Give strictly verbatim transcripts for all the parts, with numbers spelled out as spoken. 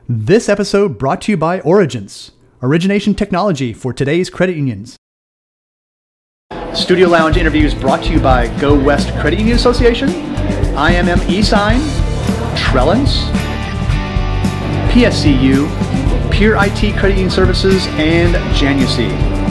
This episode brought to you by Origence, origination technology for today's credit unions. Studio Lounge interviews brought to you by Go West Credit Union Association, I M M eSign, Trellens, P S C U, Pure I T Credit Union Services, and Janucy.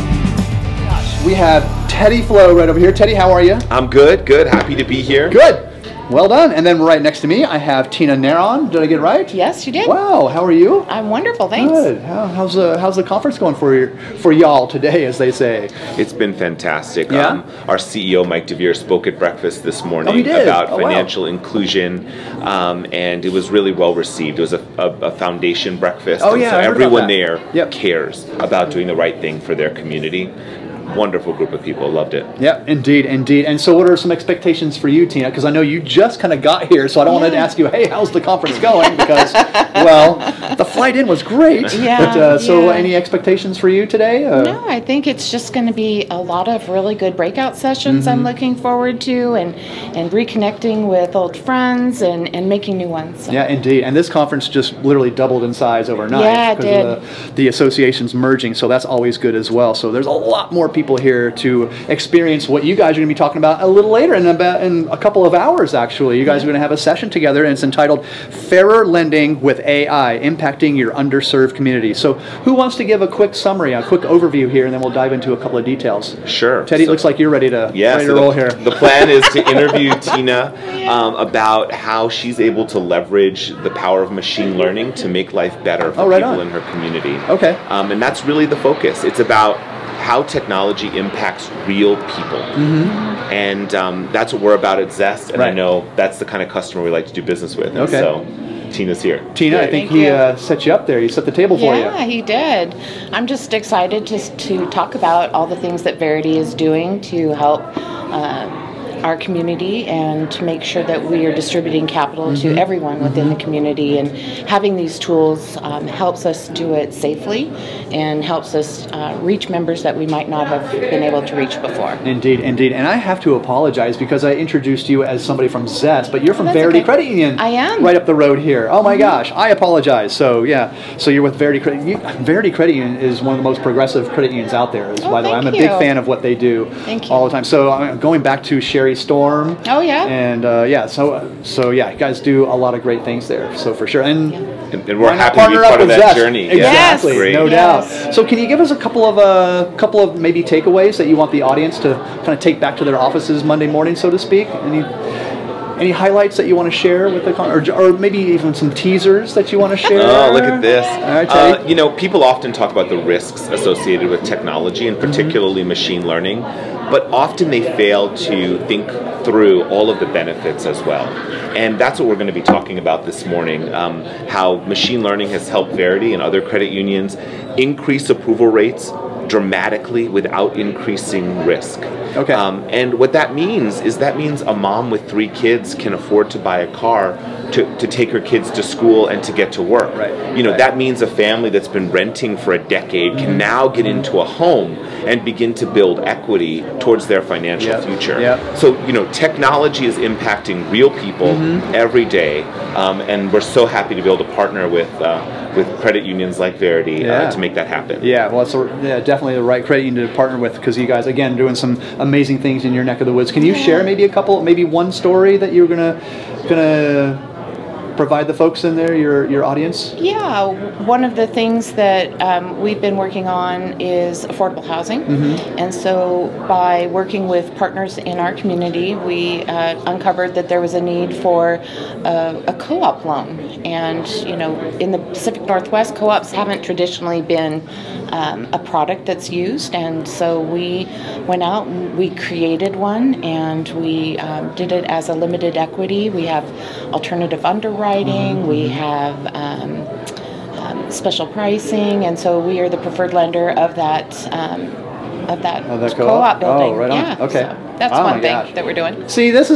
We have Teddy Flo right over here. Teddy, how are you? I'm good, good. Happy to be here. Good. Well done. And then right next to me, I have Tina Neron. Did I get it right? Yes, you did. Wow. How are you? I'm wonderful, thanks. Good. How, how's the how's the conference going for you, for y'all today, as they say? It's been fantastic. Yeah? Um, our C E O, Mike DeVere, spoke at breakfast this morning oh, he did? about oh, financial wow. inclusion, um, and it was really well received. It was a, a, a foundation breakfast. Oh, and yeah, so I heard everyone about that. there Yep. cares about doing the right thing for their community. Wonderful group of people. Loved it. Yeah, indeed, indeed. And so what are some expectations for you, Tina? Because I know you just kind of got here, so I don't yeah. want to ask you, hey, how's the conference going? Because, well, the flight in was great. Yeah, but, uh, so yeah. any expectations for you today? Uh, No, I think it's just going to be a lot of really good breakout sessions Mm-hmm. I'm looking forward to, and, and reconnecting with old friends and, and making new ones. So. Yeah, indeed. And this conference just literally doubled in size overnight Yeah, it because of the, the associations merging, so that's always good as well. So there's a lot more people here to experience what you guys are going to be talking about a little later, in about in a couple of hours, actually. You guys are going to have a session together, and it's entitled Fairer Lending with A I, Impacting Your Underserved Community. So who wants to give a quick summary, a quick overview here, and then we'll dive into a couple of details. Sure. Teddy, So- it looks like you're ready to, Yeah, ready so to roll the, here. the plan is to interview Tina um, about how she's able to leverage the power of machine learning to make life better for Oh, right people on. in her community. Okay. Um, and that's really the focus. It's about how technology impacts real people. Mm-hmm. And um, that's what we're about at Zest, and I Right. know that's the kind of customer we like to do business with. And Okay. so Tina's here. Tina, I Great. think Thank he you. uh, set you up there. He set the table for you. Yeah, he did. I'm just excited to, to talk about all the things that Verity is doing to help uh, our community and to make sure that we are distributing capital Mm-hmm. to everyone within the community. And having these tools um, helps us do it safely and helps us uh, reach members that we might not have been able to reach before. Indeed, indeed. And I have to apologize because I introduced you as somebody from Zest, but you're from That's Verity okay. Credit Union. I am. Right up the road here. Oh my gosh, I apologize. So yeah, so you're with Verity Credit Union. Verity Credit Union is one of the most progressive credit unions out there. Is, Oh, by the way, I'm thank a big you. fan of what they do Thank you. all the time. So I'm going back to Sherry Storm. Oh, yeah? And uh, yeah, so so yeah, you guys do a lot of great things there. So for sure. And Yeah. And, and we're why not happy to be partner up part of with that Zest? journey. Yeah. Exactly, Great. no Yes. doubt. So can you give us a couple of uh, couple of maybe takeaways that you want the audience to kind of take back to their offices Monday morning, so to speak? Any any highlights that you want to share with the con- or, or maybe even some teasers that you want to share? Oh, look at this. All right, uh, Teddy. you know, people often talk about the risks associated with technology and particularly Mm-hmm. machine learning, but often they fail to think through all of the benefits as well. And that's what we're going to be talking about this morning, um, how machine learning has helped Verity and other credit unions increase approval rates dramatically without increasing risk. Okay. Um, and what that means is that means a mom with three kids can afford to buy a car to, to take her kids to school and to get to work. Right. You know, Right. that means a family that's been renting for a decade can now get into a home and begin to build equity towards their financial Yep. future. Yep. So, you know, technology is impacting real people Mm-hmm. every day, um, and we're so happy to be able to partner with uh, with credit unions like Verity Yeah. uh, to make that happen. Yeah, well, it's a, yeah, definitely the right credit union to partner with because you guys, again, doing some amazing things in your neck of the woods. Can you Yeah. share maybe a couple, maybe one story that you're gonna gonna provide the folks in there, your your audience? Yeah, one of the things that um, we've been working on is affordable housing. Mm-hmm. And so by working with partners in our community, we uh, uncovered that there was a need for uh, a co-op loan. And, you know, in the Pacific Northwest, co-ops haven't traditionally been um, a product that's used. And so we went out and we created one, and we um, did it as a limited equity. We have alternative underwriting. We have um, um, special pricing, and so we are the preferred lender of that um, of that, Of that co-op, co-op? building. Oh, right on. Yeah, Okay. so that's Oh, one my thing gosh. that we're doing. See, this is what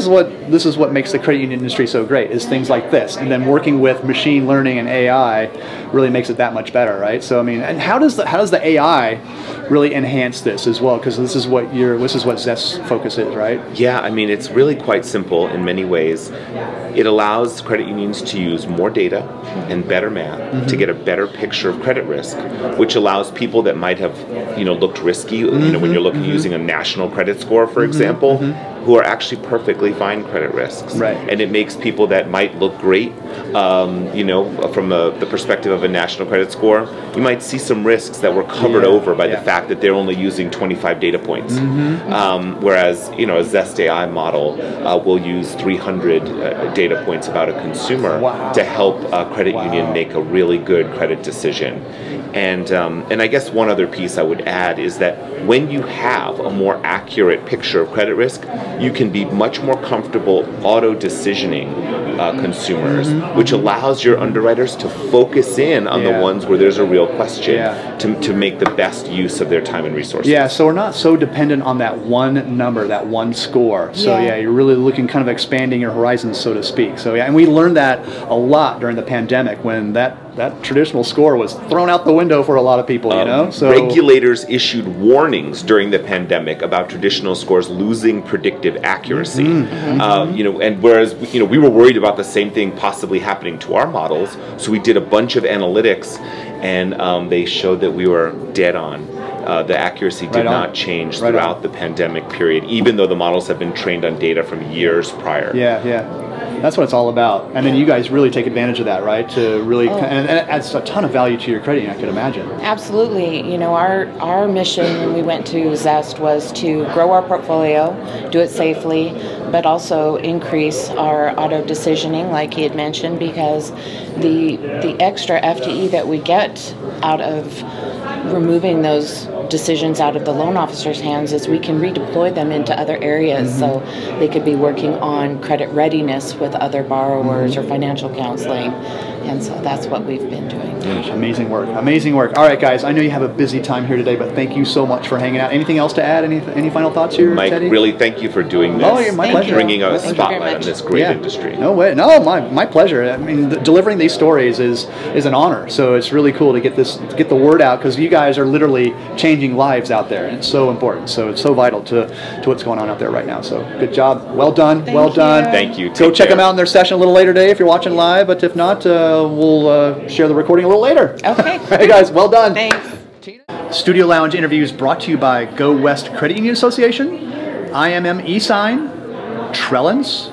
this is what makes the credit union industry so great, is things like this. And then working with machine learning and A I really makes it that much better, right? So I mean, and how does the how does the A I really enhance this as well? Because this is what your this is what Zest's focus is, right? Yeah, I mean, it's really quite simple in many ways. It allows credit unions to use more data and better math mm-hmm. to get a better picture of credit risk, which allows people that might have, you know, looked risky, mm-hmm. you know, when you're looking mm-hmm. using a national credit score, for mm-hmm. example, mm-hmm. who are actually perfectly fine credit risks. Right. And it makes people that might look great, um, you know, from a, the perspective of a national credit score, you might see some risks that were covered yeah. over by yeah. the fact that they're only using twenty-five data points. Mm-hmm. Um, whereas, you know, a Zest A I model uh, will use three hundred uh, data points about a consumer wow. to help a credit wow. union make a really good credit decision. And um, and I guess one other piece I would add is that when you have a more accurate picture of credit risk, you can be much more comfortable auto-decisioning uh, consumers, mm-hmm. which allows your underwriters to focus in on yeah. the ones where there's a real question yeah. to, to make the best use of their time and resources. Yeah, so we're not so dependent on that one number, that one score. So yeah, Yeah. you're really looking kind of expanding your horizons, so to speak. So yeah, and we learned that a lot during the pandemic when that that traditional score was thrown out the window for a lot of people, you Um, know? So regulators issued warnings during the pandemic about traditional scores losing predictive accuracy. Mm-hmm. Um, you know, and whereas you know we were worried about the same thing possibly happening to our models, so we did a bunch of analytics, and um, they showed that we were dead on. Uh, the accuracy did Right on. not change Right throughout on. the pandemic period, even though the models have been trained on data from years prior. yeah, yeah. That's what it's all about. And then you guys really take advantage of that, right? To really, Oh. and, and it adds a ton of value to your credit union, I could imagine. Absolutely. You know, our, our mission when we went to Zest was to grow our portfolio, do it safely, but also increase our auto decisioning, like he had mentioned, because the the extra F T E that we get out of removing those decisions out of the loan officer's hands is we can redeploy them into other areas. Mm-hmm. So they could be working on credit readiness with other borrowers mm-hmm. or financial counseling. And so that's what we've been doing. Amazing work. Amazing work. All right, guys, I know you have a busy time here today, but thank you so much for hanging out. Anything else to add? Any any final thoughts here, Mike, Teddy? really thank you for doing this. Oh, yeah, my Thank pleasure. you. Bringing a Thank you very spotlight on much. this great Yeah. industry. No way. No, my my pleasure. I mean, the, delivering these stories is is an honor. So it's really cool to get this get the word out because you guys are literally changing lives out there, and it's so important. So it's so vital to to what's going on out there right now. So good job. Well done. Thank well you. done. Thank you. Go Take check care. them out in their session a little later today if you're watching live. But if not, uh, we'll uh, share the recording a little later. Okay. All right, guys. Well done. Thanks. Studio Lounge interviews brought to you by Go West Credit Union Association, I M M eSign, Trellens,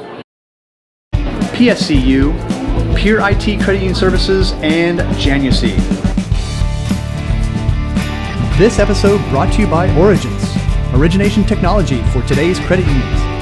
P S C U, Peer I T Credit Union Services, and Janucy. This episode brought to you by Origins, origination technology for today's credit unions.